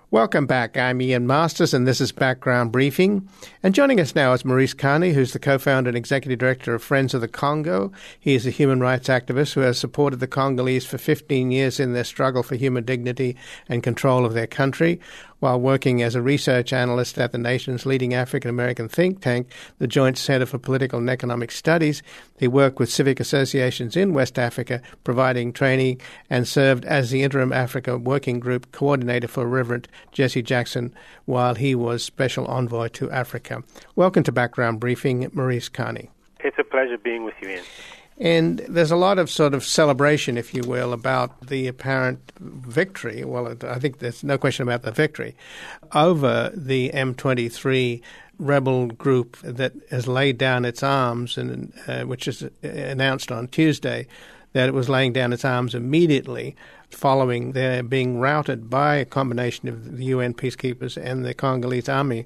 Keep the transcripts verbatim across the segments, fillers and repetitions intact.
Welcome back. I'm Ian Masters, and this is Background Briefing. And joining us now is Maurice Carney, who's the co-founder and executive director of Friends of the Congo. He is a human rights activist who has supported the Congolese for fifteen years in their struggle for human dignity and control of their country, while working as a research analyst at the nation's leading African-American think tank, the Joint Center for Political and Economic Studies. He worked with civic associations in West Africa, providing training, and served as the Interim Africa Working Group coordinator for Reverend Jesse Jackson while he was Special Envoy to Africa. Welcome to Background Briefing, Maurice Carney. It's a pleasure being with you, Ian. And there's a lot of sort of celebration, if you will, about the apparent victory. Well, I think there's no question about the victory over the M twenty-three rebel group that has laid down its arms, and uh, which is announced on Tuesday that it was laying down its arms immediately following their being routed by a combination of the U N peacekeepers and the Congolese army.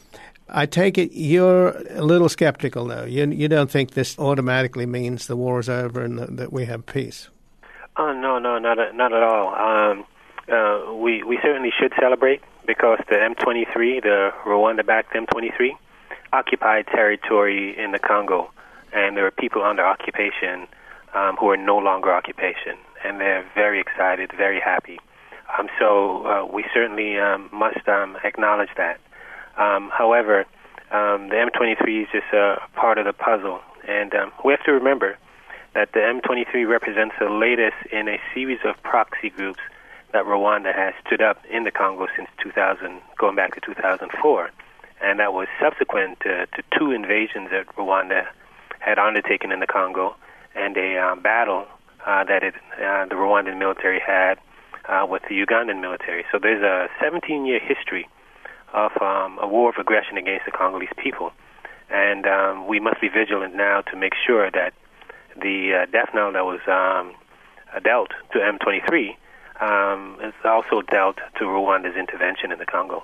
I take it you're a little skeptical, though. You, you don't think this automatically means the war is over and that we have peace? Oh, no, no, not not at all. Um, uh, we, we certainly should celebrate because the M twenty-three, the Rwanda-backed M twenty-three, occupied territory in the Congo, and there are people under occupation um, who are no longer occupation, and they're very excited, very happy. Um, so uh, we certainly um, must um, acknowledge that. Um, however, um, the M twenty-three is just a part of the puzzle, and um, we have to remember that the M twenty-three represents the latest in a series of proxy groups that Rwanda has stood up in the Congo since two thousand, going back to two thousand four, and that was subsequent to, to two invasions that Rwanda had undertaken in the Congo and a um, battle uh, that it, uh, the Rwandan military had uh, with the Ugandan military. So there's a seventeen-year history of um, a war of aggression against the Congolese people. And um, we must be vigilant now to make sure that the uh, death knell that was um, dealt to M twenty-three um, is also dealt to Rwanda's intervention in the Congo.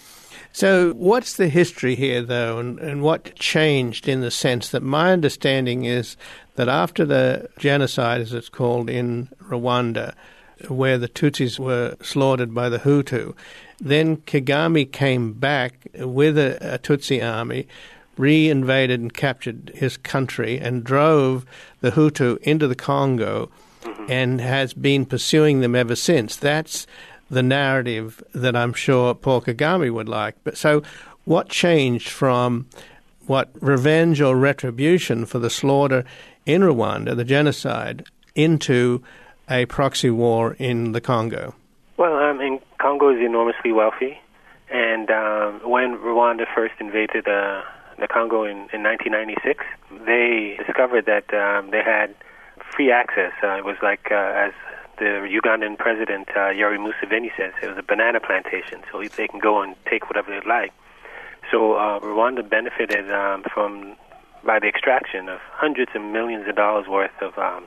So what's the history here, though, and, and what changed in the sense that my understanding is that after the genocide, as it's called, in Rwanda, where the Tutsis were slaughtered by the Hutu, then Kagame came back with a, a Tutsi army, re-invaded and captured his country and drove the Hutu into the Congo mm-hmm. and has been pursuing them ever since. That's the narrative that I'm sure Paul Kagame would like. But so what changed from what revenge or retribution for the slaughter in Rwanda, the genocide, into a proxy war in the Congo? Well, um, in Congo is enormously wealthy, and um, when Rwanda first invaded uh, the Congo in, in nineteen ninety-six, they discovered that um, they had free access. Uh, it was like, uh, as the Ugandan president, uh, Yoweri Museveni, says, it was a banana plantation, so they can go and take whatever they like. So uh, Rwanda benefited um, from by the extraction of hundreds of millions of dollars worth of um,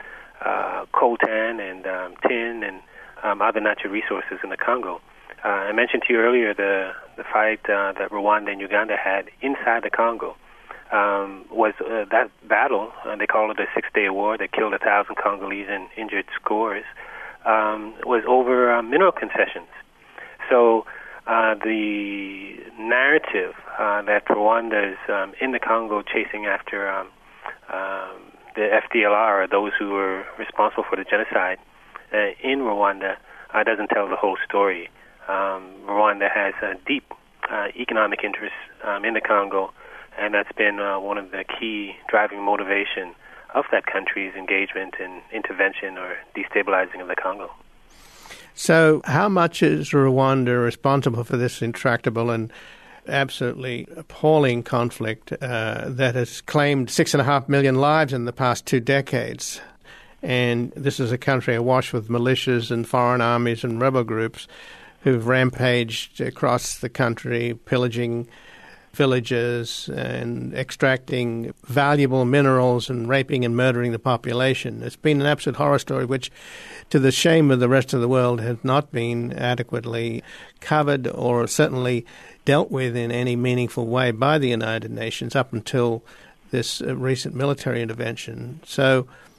uh, coltan and um, tin and Um, other natural resources in the Congo. Uh, I mentioned to you earlier the the fight uh, that Rwanda and Uganda had inside the Congo. Um, was uh, that battle, uh, they call it the Six-Day War, that killed a thousand Congolese and injured scores, um, was over uh, mineral concessions. So uh, the narrative uh, that Rwanda is um, in the Congo chasing after um, um, the F D L R, or those who were responsible for the genocide, Uh, in Rwanda uh, doesn't tell the whole story. Um, Rwanda has a deep uh, economic interest um, in the Congo, and that's been uh, one of the key driving motivation of that country's engagement in intervention or destabilizing of the Congo. So how much is Rwanda responsible for this intractable and absolutely appalling conflict uh, that has claimed six and a half million lives in the past two decades? And this is a country awash with militias and foreign armies and rebel groups who've rampaged across the country, pillaging villages and extracting valuable minerals and raping and murdering the population. It's been an absolute horror story which, to the shame of the rest of the world, has not been adequately covered or certainly dealt with in any meaningful way by the United Nations up until this uh, recent military intervention. So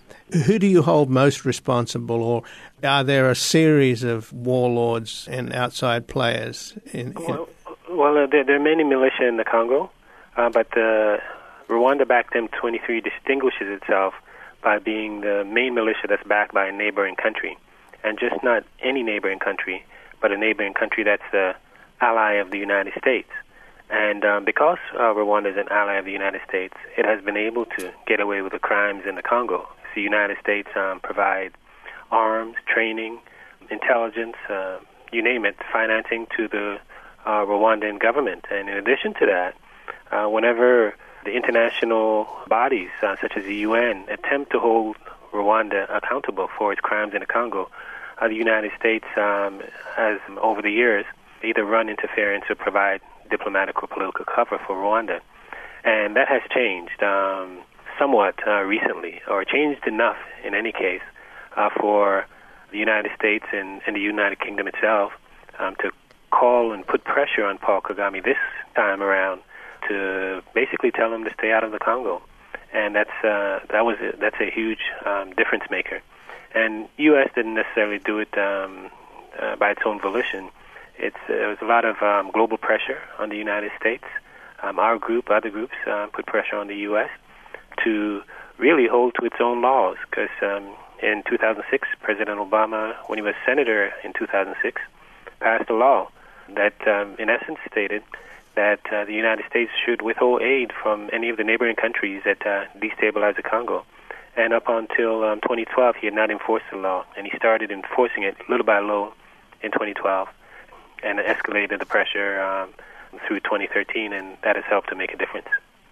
Who do you hold most responsible, or are there a series of warlords and outside players? In, in well, well uh, there, there are many militia in the Congo, uh, but the Rwanda-backed M twenty-three distinguishes itself by being the main militia that's backed by a neighboring country, and just not any neighboring country, but a neighboring country that's the ally of the United States. And um, because uh, Rwanda is an ally of the United States, it has been able to get away with the crimes in the Congo. The United States um, provide arms, training, intelligence, uh, you name it, financing to the uh, Rwandan government. And in addition to that, uh, whenever the international bodies, uh, such as the U N, attempt to hold Rwanda accountable for its crimes in the Congo, uh, the United States um, has, over the years, either run interference or provide diplomatic or political cover for Rwanda. And that has changed um, somewhat uh, recently, or changed enough in any case, uh, for the United States and, and the United Kingdom itself um, to call and put pressure on Paul Kagame this time around to basically tell him to stay out of the Congo. And that's uh, that was a, that's a huge um, difference maker. And U S didn't necessarily do it um, uh, by its own volition. It's, uh, there was a lot of um, global pressure on the United States. Um, our group, other groups, uh, put pressure on the U S to really hold to its own laws. Because um, in two thousand six, President Obama, when he was senator in two thousand six, passed a law that, um, in essence, stated that uh, the United States should withhold aid from any of the neighboring countries that uh, destabilize the Congo. And up until um, twenty twelve, he had not enforced the law, and he started enforcing it little by little in twenty twelve, and escalated the pressure um, through twenty thirteen, and that has helped to make a difference.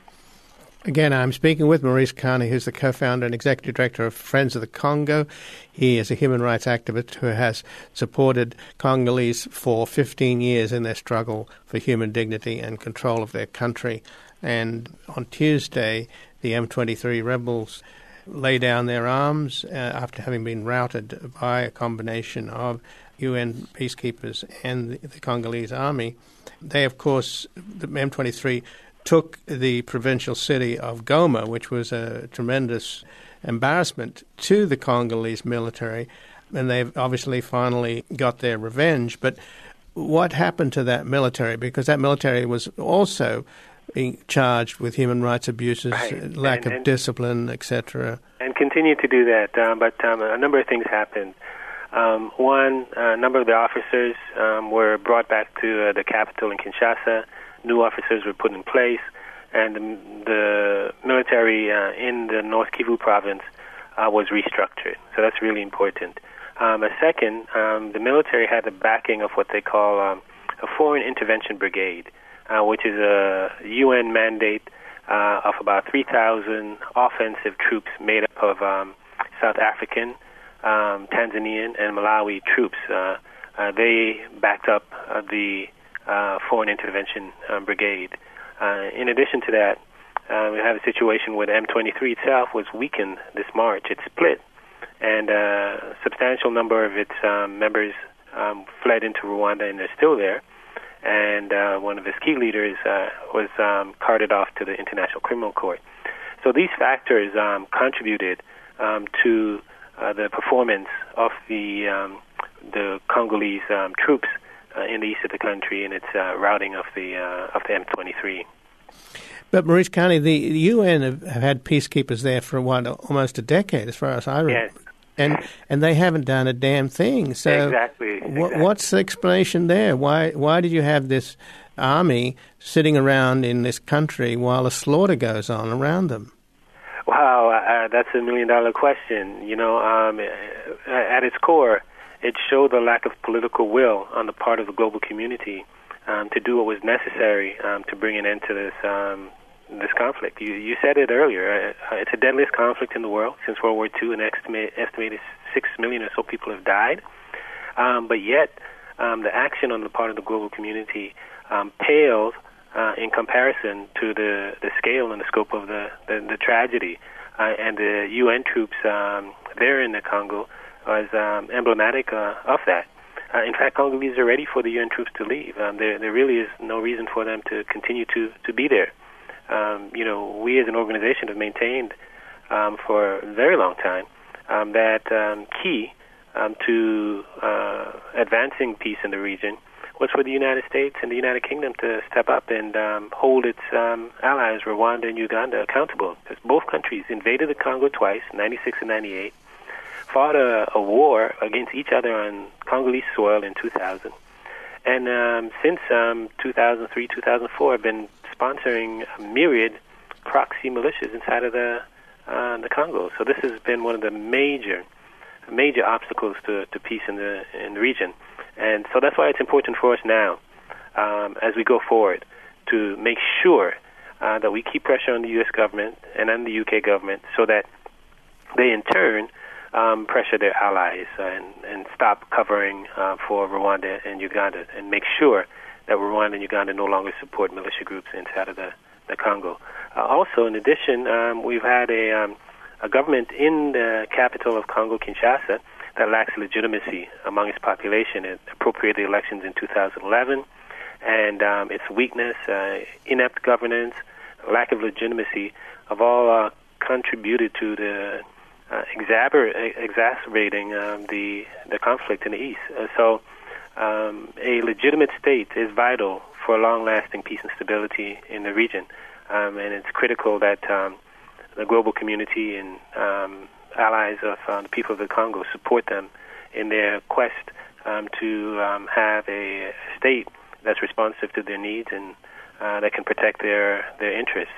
Again, I'm speaking with Maurice Carney, who's the co-founder and executive director of Friends of the Congo. He is a human rights activist who has supported Congolese for fifteen years in their struggle for human dignity and control of their country. And on Tuesday, the M twenty-three rebels lay down their arms uh, after having been routed by a combination of U N peacekeepers and the, the Congolese army. They, of course, the M twenty-three took the provincial city of Goma, which was a tremendous embarrassment to the Congolese military, and they've obviously finally got their revenge. But what happened to that military? Because that military was also being charged with human rights abuses, right. lack and, of and, discipline, et cetera. And continue to do that. Um, but um, a number of things happened. Um, one, a number of the officers um, were brought back to uh, the capital in Kinshasa. New officers were put in place, and the, the military uh, in the North Kivu province uh, was restructured. So that's really important. Um, a second, um, the military had the backing of what they call um, a Foreign Intervention Brigade, uh, which is a U N mandate uh, of about three thousand offensive troops made up of um, South African, um, Tanzanian, and Malawi troops. Uh, uh, they backed up uh, the Uh, Foreign Intervention um, Brigade. Uh, in addition to that, uh, we have a situation where the M twenty-three itself was weakened this March. It split, and uh, a substantial number of its um, members um, fled into Rwanda, and they're still there. And uh, one of its key leaders uh, was um, carted off to the International Criminal Court. So these factors um, contributed um, to uh, the performance of the um, the Congolese um, troops Uh, in the east of the country, and its uh, routing of the uh, of the M twenty-three. But Maurice Carney, the U N have, have had peacekeepers there for what, almost a decade, as far as I remember, yes. and and they haven't done a damn thing. So exactly. Wh- exactly. what's the explanation there? Why why did you have this army sitting around in this country while a slaughter goes on around them? Wow, uh, that's a million dollar question. You know, um, at its core, it showed the lack of political will on the part of the global community um, to do what was necessary um, to bring an end to this um, this conflict. You, you said it earlier. Uh, it's the deadliest conflict in the world since World War Two. An estimate, estimated six million or so people have died. Um, but yet, um, the action on the part of the global community um, pales uh, in comparison to the, the scale and the scope of the, the, the tragedy. Uh, and the U N troops um, there in the Congo was um, emblematic uh, of that. Uh, in fact, Congolese are ready for the U N troops to leave. Um, there, there really is no reason for them to continue to, to be there. Um, you know, we as an organization have maintained um, for a very long time um, that um, key um, to uh, advancing peace in the region was for the United States and the United Kingdom to step up and um, hold its um, allies, Rwanda and Uganda, accountable. Because both countries invaded the Congo twice, ninety-six and ninety-eight, fought a, a war against each other on Congolese soil in two thousand. And um, since um, two thousand three, two thousand four, have been sponsoring a myriad proxy militias inside of the uh, the Congo. So this has been one of the major major obstacles to, to peace in the in the region. And so that's why it's important for us now, um, as we go forward, to make sure uh, that we keep pressure on the U S government and on the U K government so that they, in turn, um, pressure their allies and, and stop covering uh, for Rwanda and Uganda, and make sure that Rwanda and Uganda no longer support militia groups inside of the, the Congo. Uh, also, in addition, um, we've had a, um, a government in the capital of Congo, Kinshasa, that lacks legitimacy among its population. It appropriated the elections in two thousand eleven, and um, its weakness, uh, inept governance, lack of legitimacy have all uh, contributed to the uh, exaber- exacerbating um, the the conflict in the east. Uh, so um, a legitimate state is vital for long-lasting peace and stability in the region, um, and it's critical that um, the global community and um, allies of uh, the people of the Congo support them in their quest um, to um, have a state that's responsive to their needs and uh, that can protect their, their interests.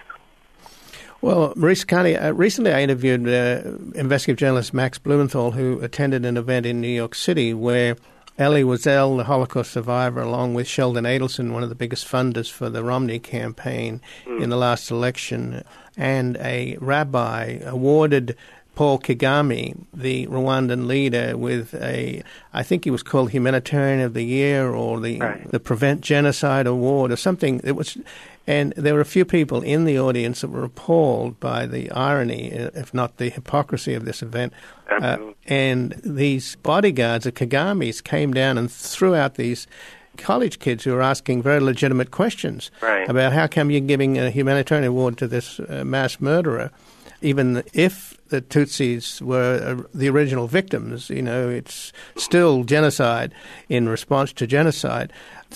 Well, Maurice Carney, uh, recently I interviewed uh, investigative journalist Max Blumenthal, who attended an event in New York City where Elie Wiesel, the Holocaust survivor, along with Sheldon Adelson, one of the biggest funders for the Romney campaign mm. in the last election, and a rabbi awarded Paul Kagame, the Rwandan leader, with a, I think he was called Humanitarian of the Year or the right. the Prevent Genocide Award or something. It was, and there were a few people in the audience that were appalled by the irony, if not the hypocrisy of this event. Uh, and these bodyguards of Kagame's came down and threw out these college kids who were asking very legitimate questions right. about how come you're giving a humanitarian award to this uh, mass murderer, even if the Tutsis were uh, the original victims. You know, it's still genocide in response to genocide.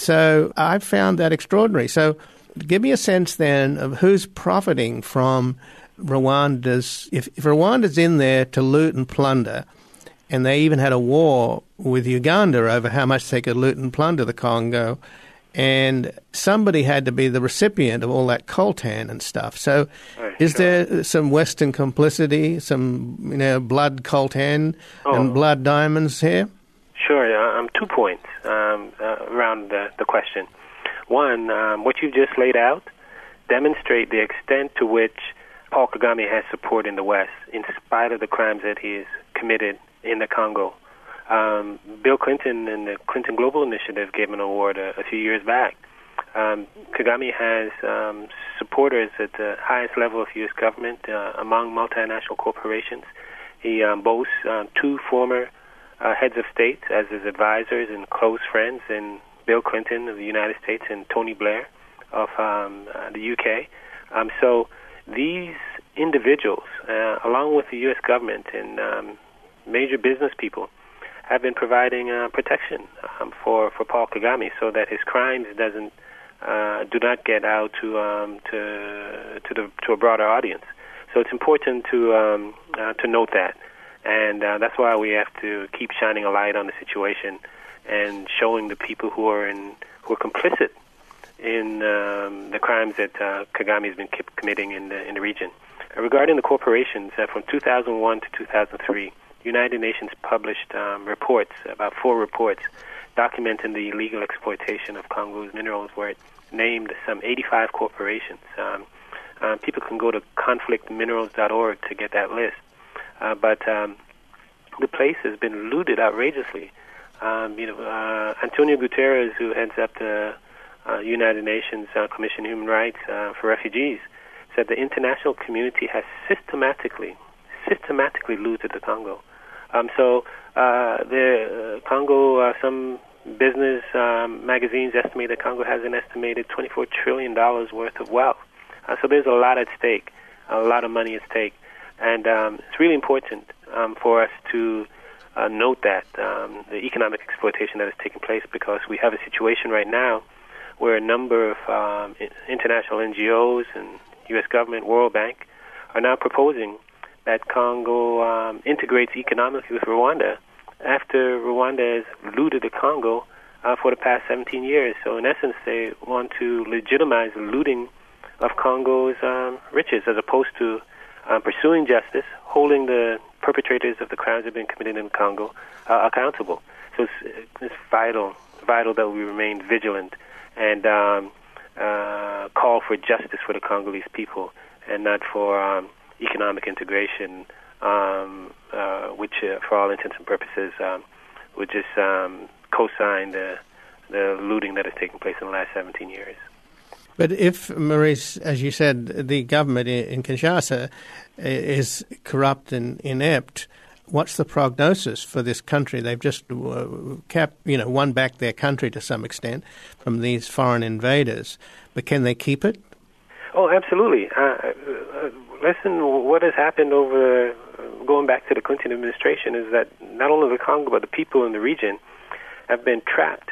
So I found that extraordinary. So give me a sense then of who's profiting from Rwanda's, if, if Rwanda's in there to loot and plunder, and they even had a war with Uganda over how much they could loot and plunder the Congo, and somebody had to be the recipient of all that coltan and stuff. So right, is sure. there some Western complicity, some you know blood coltan oh. and blood diamonds here? Sure. Um, two points um, uh, around the, the question. One, um, what you just laid out demonstrate the extent to which Paul Kagame has support in the West, in spite of the crimes that he has committed in the Congo. Um, Bill Clinton and the Clinton Global Initiative gave him an award a, a few years back. Um, Kagame has um, supporters at the highest level of U S government uh, among multinational corporations. He um, boasts uh, two former uh, heads of state as his advisors and close friends, in Bill Clinton of the United States and Tony Blair of um, uh, the U K. Um, so these individuals, uh, along with the U S government and um, major business people, have been providing uh, protection um, for, for Paul Kagame so that his crimes doesn't uh, do not get out to um, to to the to a broader audience. So it's important to um, uh, to note that, and uh, that's why we have to keep shining a light on the situation and showing the people who are in who are complicit in um, the crimes that uh, Kagame has been kept committing in the in the region. Uh, regarding the corporations, uh, from two thousand one to two thousand three. United Nations published um, reports, about four reports, documenting the illegal exploitation of Congo's minerals, where it named some eighty-five corporations. Um, uh, people can go to conflict minerals dot org to get that list. Uh, but um, the place has been looted outrageously. Um, you know, uh, Antonio Guterres, who heads up the uh, United Nations uh, Commission on Human Rights uh, for Refugees, said the international community has systematically, systematically looted the Congo. Um, so uh, the uh, Congo, uh, some business um, magazines estimate that Congo has an estimated twenty-four trillion dollars worth of wealth. Uh, so there's a lot at stake, a lot of money at stake. And um, it's really important um, for us to uh, note that, um, the economic exploitation that is taking place, because we have a situation right now where a number of um, international N G Os and U S government, World Bank, are now proposing that Congo um, integrates economically with Rwanda after Rwanda has looted the Congo uh, for the past seventeen years. So in essence, they want to legitimize the looting of Congo's um, riches, as opposed to um, pursuing justice, holding the perpetrators of the crimes that have been committed in Congo uh, accountable. So it's, it's vital, vital that we remain vigilant and um, uh, call for justice for the Congolese people, and not for um, economic integration, um, uh, which, uh, for all intents and purposes, um, would just um, co-sign the, the looting that has taken place in the last seventeen years. But if, Maurice, as you said, the government in Kinshasa is corrupt and inept, what's the prognosis for this country? They've just uh, kept, you know, won back their country to some extent from these foreign invaders. But can they keep it? Oh, absolutely. Uh, uh, listen, what has happened over, uh, going back to the Clinton administration, is that not only the Congo, but the people in the region have been trapped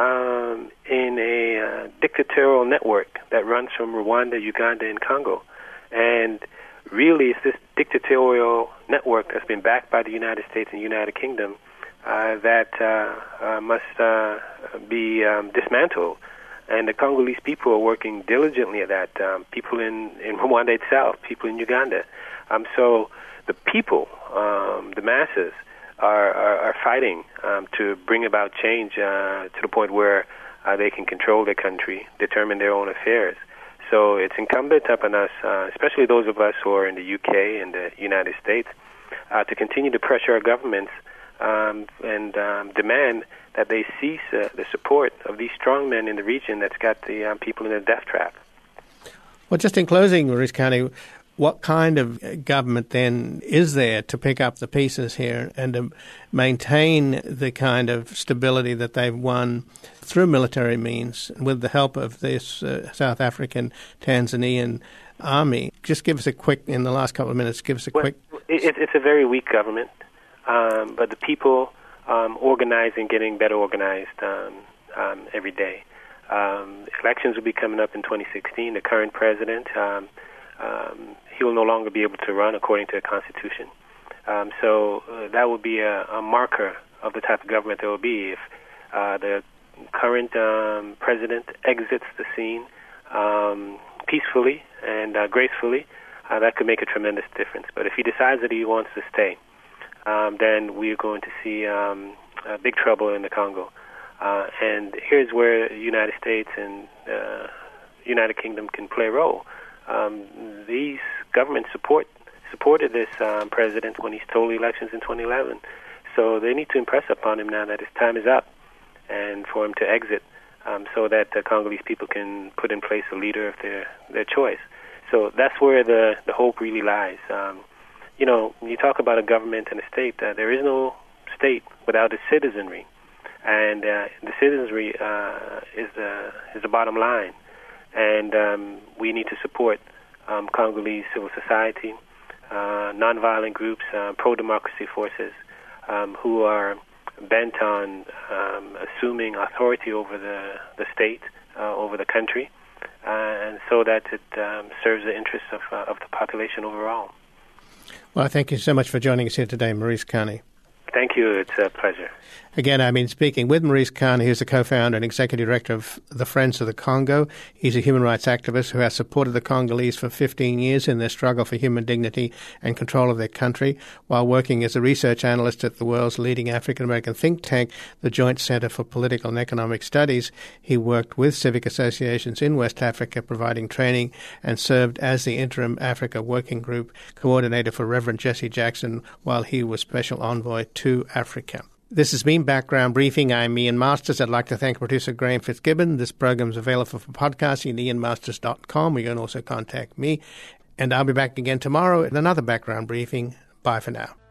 um, in a uh, dictatorial network that runs from Rwanda, Uganda, and Congo. And really, it's this dictatorial network that's been backed by the United States and United Kingdom uh, that uh, uh, must uh, be um, dismantled. And the Congolese people are working diligently at that. Um, people in, in Rwanda itself, people in Uganda. Um, so the people, um, the masses, are, are, are fighting um, to bring about change uh, to the point where uh, they can control their country, determine their own affairs. So it's incumbent upon us, uh, especially those of us who are in the U K and the United States, uh, to continue to pressure our governments um, and um, demand that they cease uh, the support of these strong men in the region that's got the um, people in a death trap. Well, just in closing, Maurice Carney, what kind of government then is there to pick up the pieces here and to maintain the kind of stability that they've won through military means with the help of this uh, South African, Tanzanian army? Just give us a quick, in the last couple of minutes, give us a well, quick... It, it's a very weak government, um, but the people um, organizing, getting better organized um, um, every day. Um, elections will be coming up in twenty sixteen. The current president... Um, Um, he will no longer be able to run according to the Constitution. Um, so uh, that will be a, a marker of the type of government there will be. If uh, the current um, president exits the scene um, peacefully and uh, gracefully, uh, that could make a tremendous difference. But if he decides that he wants to stay, um, then we're going to see um, uh, big trouble in the Congo. Uh, and here's where the United States and uh, United Kingdom can play a role. Um, these governments support supported this um, president when he stole the elections in twenty eleven. So they need to impress upon him now that his time is up and for him to exit um, so that the Congolese people can put in place a leader of their, their choice. So that's where the, the hope really lies. Um, you know, when you talk about a government and a state, uh, there is no state without its citizenry. And uh, the citizenry uh, is, the, is the bottom line. And um, we need to support um, Congolese civil society, uh, nonviolent groups, uh, pro-democracy forces um, who are bent on um, assuming authority over the, the state, uh, over the country, uh, and so that it um, serves the interests of, uh, of the population overall. Well, thank you so much for joining us here today, Maurice Carney. Thank you. It's a pleasure. Again, I've been speaking with Maurice Carney, who's the co-founder and executive director of the Friends of the Congo. He's a human rights activist who has supported the Congolese for fifteen years in their struggle for human dignity and control of their country, while working as a research analyst at the world's leading African-American think tank, the Joint Center for Political and Economic Studies. He worked with civic associations in West Africa, providing training, and served as the Interim Africa Working Group coordinator for Reverend Jesse Jackson while he was special envoy to Africa. This has been Background Briefing. I'm Ian Masters. I'd like to thank producer Graham Fitzgibbon. This program is available for podcasting at ian masters dot com. You can also contact me. And I'll be back again tomorrow at another Background Briefing. Bye for now.